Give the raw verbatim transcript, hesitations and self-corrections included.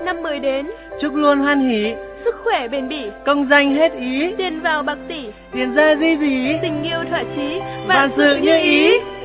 năm mới đến. Chúc luôn hoan hỉ, sức khỏe bền bỉ, công danh hết ý, tiền vào bạc tỷ, tiền ra di vì, tình yêu thỏa chí, vạn sự như ý.